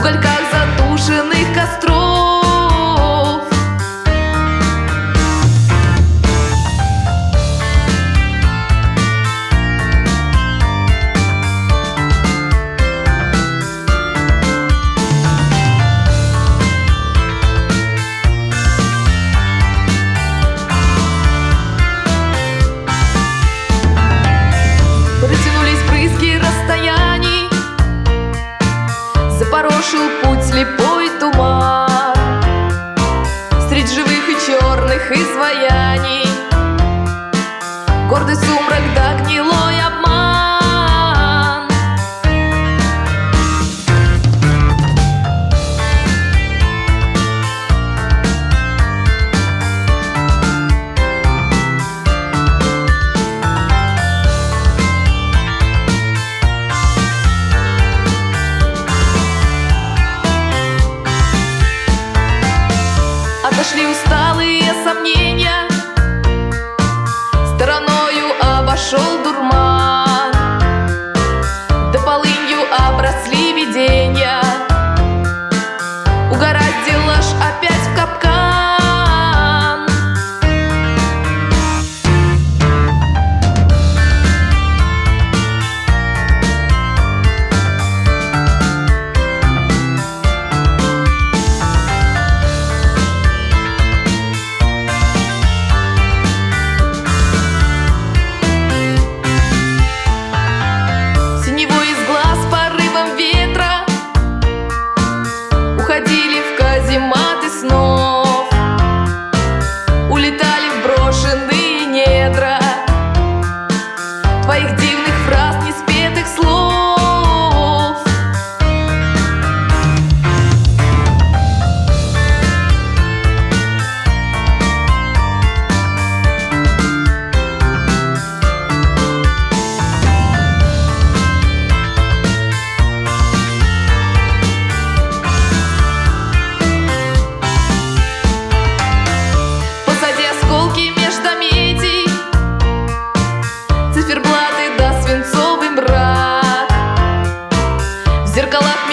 угольках затушенных костров. Протянулись брызги расстояний, запорошил путь слепой туман. Средь живых и черных изваяний гордый сумрак да гнилой обман. Отошли усталые сомнения, стороною обошел дурман, да полынью обросли виденья. Угораздило ж опять в капкан. Уходили в казематы снов, улетали в брошенные недра твоих дивных фраз, неспетых слов. Циферблаты да свинцовый мрак, в зеркалах